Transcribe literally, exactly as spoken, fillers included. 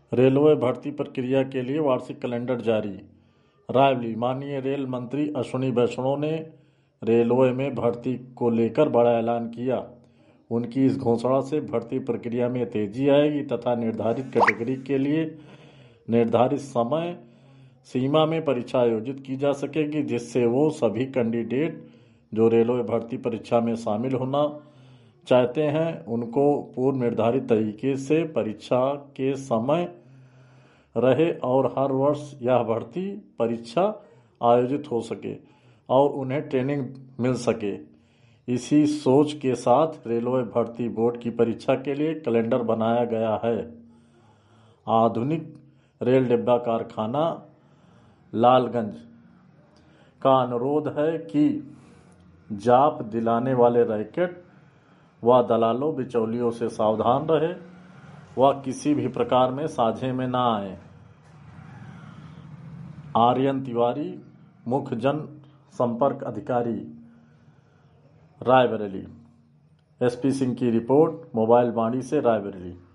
Railway भर्ती प्रक्रिया के लिए वार्षिक कैलेंडर जारी। रायबरेली। माननीय रेल मंत्री अश्विनी वैष्णव ने रेलवे में भर्ती को लेकर बड़ा ऐलान किया। उनकी इस घोषणा से भर्ती प्रक्रिया में तेजी आएगी तथा निर्धारित कैटेगरी के लिए निर्धारित समय सीमा में परीक्षा आयोजित की जा सकेगी, जिससे वो सभी कैंडिडेट जो रेलवे भर्ती परीक्षा में शामिल होना चाहते हैं उनको पूर्व निर्धारित तरीके से परीक्षा के समय रहे और हर वर्ष यह भर्ती परीक्षा आयोजित हो सके और उन्हें ट्रेनिंग मिल सके। इसी सोच के साथ रेलवे भर्ती बोर्ड की परीक्षा के लिए कैलेंडर बनाया गया है। आधुनिक रेल डिब्बा कारखाना लालगंज का अनुरोध है कि जाप दिलाने वाले रैकेट व दलालों बिचौलियों से सावधान रहे व किसी भी प्रकार में साझे में ना आए। आर्यन तिवारी, मुख्य जन संपर्क अधिकारी, रायबरेली। एसपी सिंह की रिपोर्ट, मोबाइल वाणी से रायबरेली।